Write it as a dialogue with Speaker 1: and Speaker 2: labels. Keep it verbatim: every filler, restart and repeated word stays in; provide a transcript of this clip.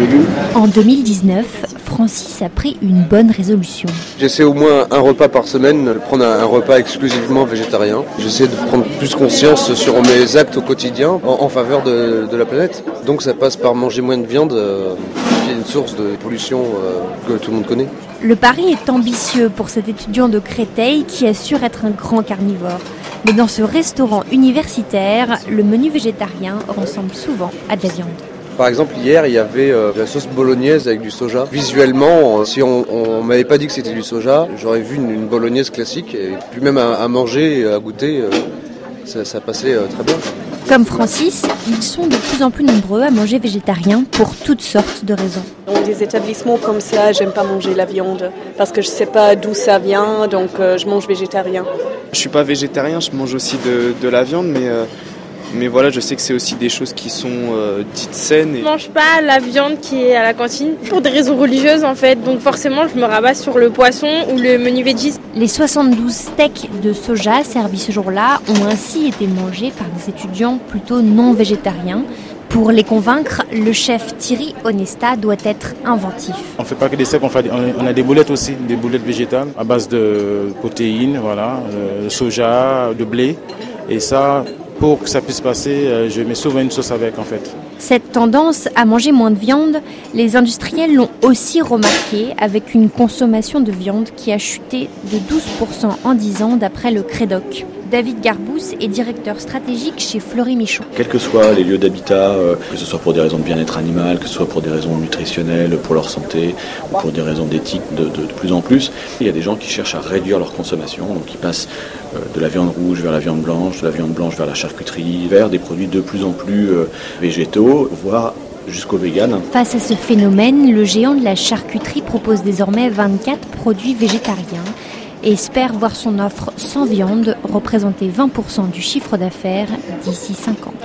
Speaker 1: légumes.
Speaker 2: En deux mille dix-neuf, Francis a pris une bonne résolution.
Speaker 3: J'essaie au moins un repas par semaine, de prendre un repas exclusivement végétarien. J'essaie de prendre plus conscience sur mes actes au quotidien en, en faveur de, de la planète. Donc ça passe par manger moins de viande, euh, qui est une source de pollution euh, que tout le monde connaît.
Speaker 2: Le pari est ambitieux pour cet étudiant de Créteil qui assure être un grand carnivore. Mais dans ce restaurant universitaire, le menu végétarien ressemble souvent à de la viande.
Speaker 3: Par exemple, hier, il y avait euh, la sauce bolognaise avec du soja. Visuellement, euh, si on, on m'avait pas dit que c'était du soja, j'aurais vu une, une bolognaise classique. Et puis même à, à manger et à goûter, euh, ça, ça passait euh, très bien.
Speaker 2: Comme Francis, ils sont de plus en plus nombreux à manger végétarien pour toutes sortes de raisons.
Speaker 4: Dans des établissements comme ça, j'aime pas manger la viande parce que je sais pas d'où ça vient, donc euh, je mange végétarien.
Speaker 1: Je suis pas végétarien, je mange aussi de, de la viande, mais... Euh... Mais voilà, je sais que c'est aussi des choses qui sont euh, dites saines. Et...
Speaker 5: Je ne mange pas la viande qui est à la cantine pour des raisons religieuses en fait. Donc forcément, je me rabats sur le poisson ou le menu veggie.
Speaker 2: Les soixante-douze steaks de soja servis ce jour-là ont ainsi été mangés par des étudiants plutôt non végétariens. Pour les convaincre, le chef Thierry Onesta doit être inventif.
Speaker 6: On ne fait pas que des steaks, on, fait, on a des boulettes aussi, des boulettes végétales à base de protéines, voilà, de soja, de blé. Et ça... Pour que ça puisse passer, je mets souvent une sauce avec en fait.
Speaker 2: Cette tendance à manger moins de viande, les industriels l'ont aussi remarqué avec une consommation de viande qui a chuté de douze pour cent en dix ans d'après le Crédoc. David Garbous est directeur stratégique chez Fleury-Michon.
Speaker 7: Quels que soient les lieux d'habitat, euh, que ce soit pour des raisons de bien-être animal, que ce soit pour des raisons nutritionnelles, pour leur santé, ou pour des raisons d'éthique de, de, de plus en plus, il y a des gens qui cherchent à réduire leur consommation, donc ils passent euh, de la viande rouge vers la viande blanche, de la viande blanche vers la charcuterie, vers des produits de plus en plus euh, végétaux, voire jusqu'au vegan.
Speaker 2: Face à ce phénomène, le géant de la charcuterie propose désormais vingt-quatre produits végétariens et espère voir son offre sans viande représenter vingt pour cent du chiffre d'affaires d'ici cinq ans.